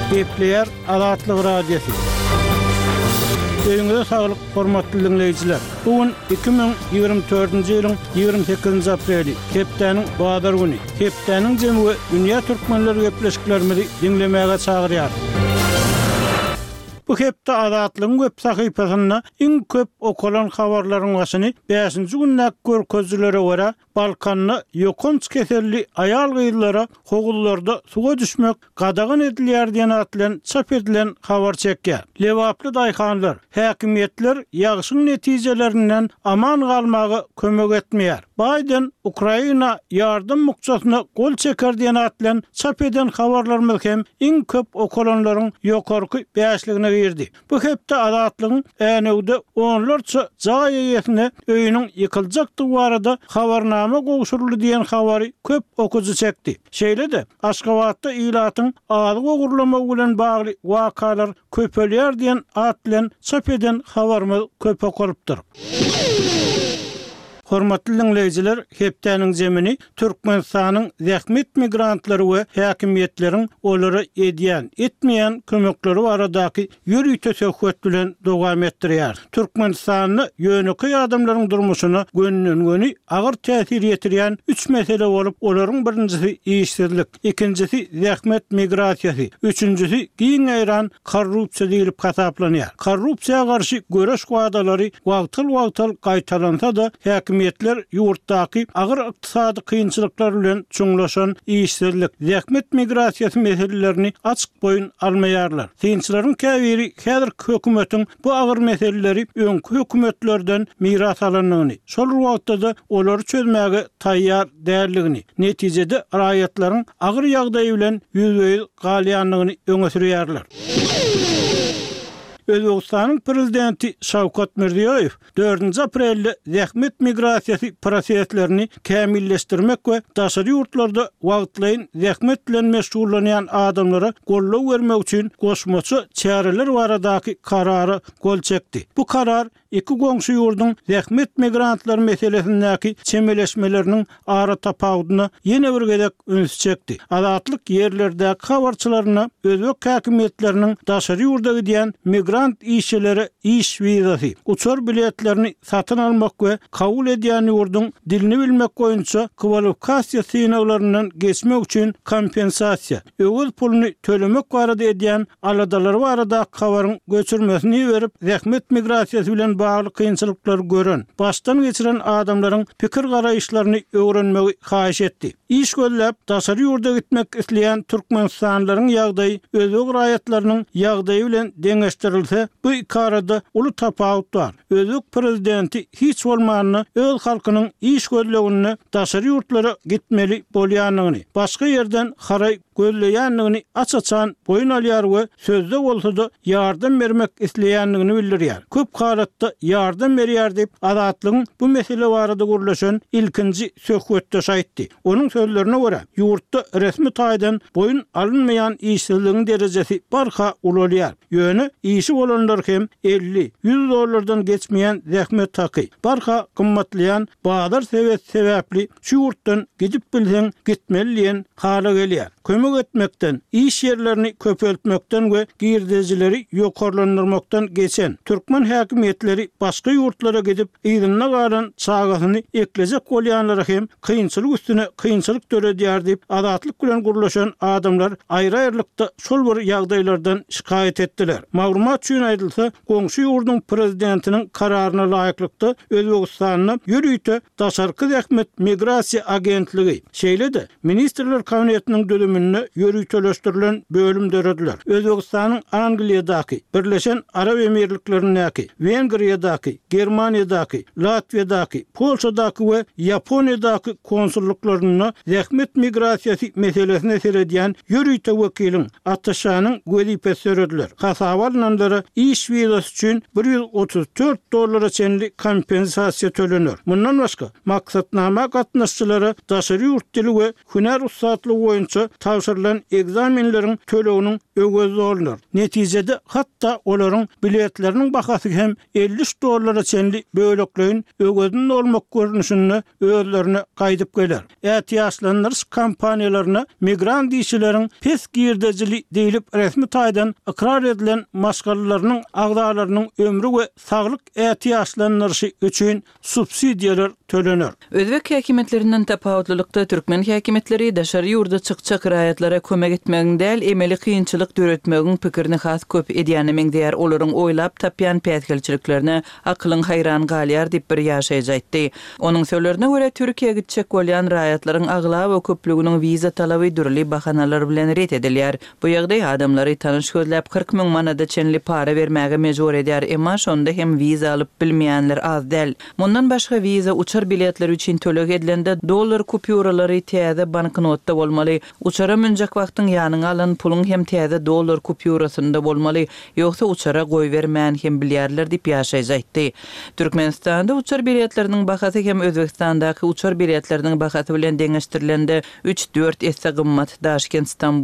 Gepleyer Azatlyk Radiosu. Öňüňizde saglyk, hormatly dinleýijiler. Bugün 2024-nji ýylyň 28-nji apreli, hepdeniň Badar güni. Hepdeniň jemgy dünýä türkmenleri gepleşiklerimizi dinlemäge çagyrýar. Bu hepde Azatlygyň web sahypasyna iň köp okulan habarlaryň başyny 5-nji günnäk görkezlere görä Balkanny ýokunç keselli aýal gyýlara hogullarda suga düşmek gadagyn edilýär diýen atlan çap edilen habar çekýär. Lewaply daýhanlar, häkimetler ýagşyň netijelerinden aman galmagy kömek etmeýär. Biden Ukraina ýardym muksatyna gol çeker diýen atlan çap eden habarlarymyz hem iň köp okulanlaryň ýokarky 5ligine girdi. Bu hepde Azatlygyň änegde onlarça jaý ýetine öýüniň ýykyljakdygy barada habarnama goşurly diýen habary köp okuzy çekdi. Şeýle-de Aşgabatda ilatyň azy gogurlama bilen bagly wakalar köpelýär diýen atlan çap eden habarymyz köp okulypdyr. Hormatly dinleýijiler, hepdeniň jemini Türkmenistanyň zähmet migrantlary we häkimetleriň olary edýän, etmeýän kömekleri baradaky ýürüýte söhbet bilen dowam etdirýär. Türkmenistanyň ýöneki adamlaryň durmuşyna gönnün-göni agyr täsir ýetirýän 3 mesele bolup, olaryň birincisi işsizlik, ikincisi zähmet migrasiýasy, üçüncüsi giň aýran korrupsiýa diýilip hasaplanýar. Korrupsiýaga garşy göreş guadalary wagtyl-wagtyl gaýtalansa-da häkimetler ýurtdaky agyr ykdysady kynçylyklar bilen çuňlaşan işsizlik, zähmet migrasiýasy meselelerini açyk boýun almaýarlar. Kynçylaryň käbiri häzir hökümetiň bu agyr meseleleri öňkü hökümetlerden miras alanlygyny, şol wagtda olary çözmäge taýýar däldigini, netijede raýatlaryň agyr ýagdaýy bilen ýüzbeýil galýanlygyny öňe sürýärler. Özbekistanyň prezidenti Şawkat Mirziýoýew 4-nji aprelde zähmet migrasiýasy proseslerini kämilleşdirmek we daşary ýurtlarda wagtlaýyn zähmet bilen meşgullanýan adamlara gollaw bermek üçin goşmaçy çäreler baradaky karary gol çekdi. Bu karar iki goňşy ýurduň zähmet migrantlar meselesindäki çemeleşmeleriniň ara tapagyna ýene bir gezek üns çekdi. Azatlyk ýerlerdäki habarçylaryna özbek häkimetleriniň daşary ýurda gidýän migrant işçilere iş vizasy, uçur biletlerini satyn almak we kabul edýän ýurduň dilini bilmek boýunça kwalifikasiýa synawlarynyň geçmek üçin kompensasiýa, öwüz puluny tölemek barada edýän aladalar barada habaryň göçürmesini berip, zähmet migrasiýasy bilen bagly kynçylyklar gören, başdan geçiren adamlaryň pikir garaýşlaryny öwrenmegi haýyş etdi. İş gözläp daşary ýurda gitmek isleýän türkmenistanlaryň ýagdaýy özbek raýatlarynyň ýagdaýy bilen deňeşdirilse, bu iki arada uly tapawut bar. Özbek prezidenti hiç bolmanyny öz halkynyň iş gözlegini daşary ýurtlara gitmeli bolýanlygyny, başga ýerden haray gözleýänligini açaçan boyun alýar we sözde bolsa-da ýardam bermek isleýänligini bildirýär. Köp halatda ýardam berýär diýip Azatlygyň bu mesele barada gurlaşan ilkinji söhbetde şaýtdy. Onuň sözlerine görä, ýurtda resmi taýdan boyun alınmayan işsizligiň derejesi barha ulalýar. Ýöne işi bolanlar hem 50-100 dollardan geçmeýän zähmet taky, barha gymmatlayan bazar sebäpli şu ýurtdan gidip bilseň gitmeliýän hala gelýär. Kömek etmekden, iş yerlerini köpeltmekden we girdijileri ýokarlandyrmakdan geçen türkmen häkimetleri başga ýurtlara gidip ýygyna galan çagasyny eklejek bolýanlara hem kynçylyk üstüne kynçylyk töredýär diýip Azatlyk bilen gurlaşan adamlar aýry-aýrylykda şol bir ýagdaýlardan şikaýet etdiler. Maglumat üçin aýdylsa, goňşy ýurduň prezidentiniň kararyna laýyklykda Özbekistanyň ýürüýte daşarky zähmet migrasiýa agentligi, şeýle-de ministrler kabinetiniň dölemine ýürüýteleşdirilen bölüm dörediler. Özbekistanyň Angliýadaky, Birleşen Arab Emirlikleriniňki, Wengriýadaky, Germaniýadaky, Latviýadaky, Polşadaky we Ýaponiýadaky konsulluklarına zähmet migrasiýasy meselesine seredýän ýürüýte wekiliň ataşanyň gözipesi sörediler. Hasabalananlara iş vizasy üçin $134 çenli kompensasiýa tölenir. Mundan başga maksatnama gatnaşçylara daşary ýurt dili we hüner ussatlygy boýunça tapşyrylan egzamenleriň töleginiň ögezi bolunur. Netijede hatda olaryň biletleriniň bahasy hem $50 çenli böleklerin ögezinde olmak görnüşini özlerine gaýdyp geler. Ätiýaşlanýar kampaniýalaryna migrant işçileriň pes girdejili diýilip resmi taýdan ikrar edilen maşgalarynyň agdalarynyň ömrü we saglyk ätiýaşlanýary üçin subsidiýalar tölenir. Özbek häkimetlerinden tapawutlylykda türkmen häkimetleri daşary ýurda çykçak raýatlara kömek etmegiň däl, emeli kynçylyk döretmegiň pikirini has köp edýänemiň diýär. Olaryň oýlap tapýan päsgelçiliklerine akylyň haýran galýar diýip bir ýaşaýjy aýtdy. Onuň sözlerine görä Türkiýe gitjek bolýan raýatlaryň agla we köpliginiň wiza talaby dürli bahanalar bilen ret edilýär. Bu ýagdaý adamlary tanyş gözläp 40 000 manada çenli para bermäge mejbur edýär, emma şonda hem wiza alyp bilmeýänler az däl. Mundan başga wiza uçar biletleri üçin töleg edilende dollar kupyuralary täze banknotda bolmaly. Uçara münjek wagtyň ýanyna alan puluň hem täze dollar kupyurasynda bolmaly, ýoksa uçara goý bermän hem bilýärler diýip ýaşaýjy aýtdy. Türkmenistanda uçar biletleriniň bahasy hem Özbekistandaky uçar biletleriniň bahasy bilen deňeşdirilende 3-4 esse gymmat. Daşkent,